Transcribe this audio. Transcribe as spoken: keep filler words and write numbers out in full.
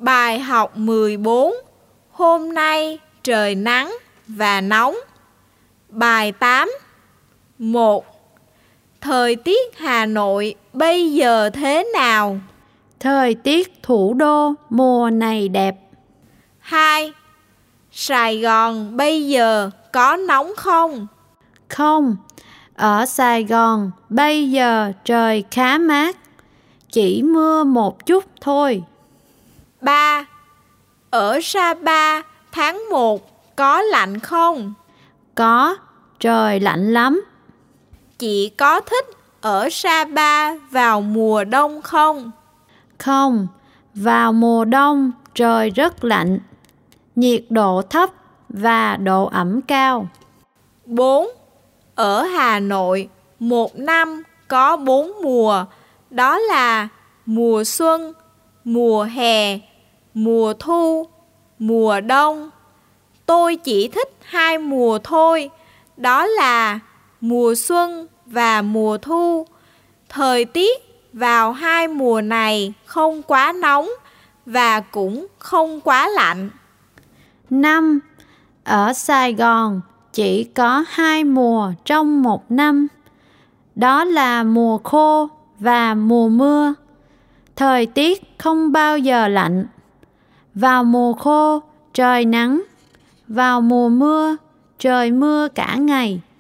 Bài học mười bốn. Hôm nay trời nắng và nóng. Bài tám. một. Thời tiết Hà Nội bây giờ thế nào? Thời tiết thủ đô mùa này đẹp. hai. Sài Gòn bây giờ có nóng không? Không, ở Sài Gòn bây giờ trời khá mát, chỉ mưa một chút thôi. ba. Ở Sapa tháng một có lạnh không? Có, trời lạnh lắm. Chị có thích ở Sapa vào mùa đông không? Không, vào mùa đông trời rất lạnh, nhiệt độ thấp và độ ẩm cao. bốn. Ở Hà Nội, một năm có bốn mùa, đó là mùa xuân, mùa hè, mùa thu, mùa đông. Tôi chỉ thích hai mùa thôi, đó là mùa xuân và mùa thu. Thời tiết vào hai mùa này không quá nóng và cũng không quá lạnh. năm. Ở Sài Gòn chỉ có hai mùa trong một năm, đó là mùa khô và mùa mưa. Thời tiết không bao giờ lạnh. Vào mùa khô trời nắng, vào mùa mưa trời mưa cả ngày.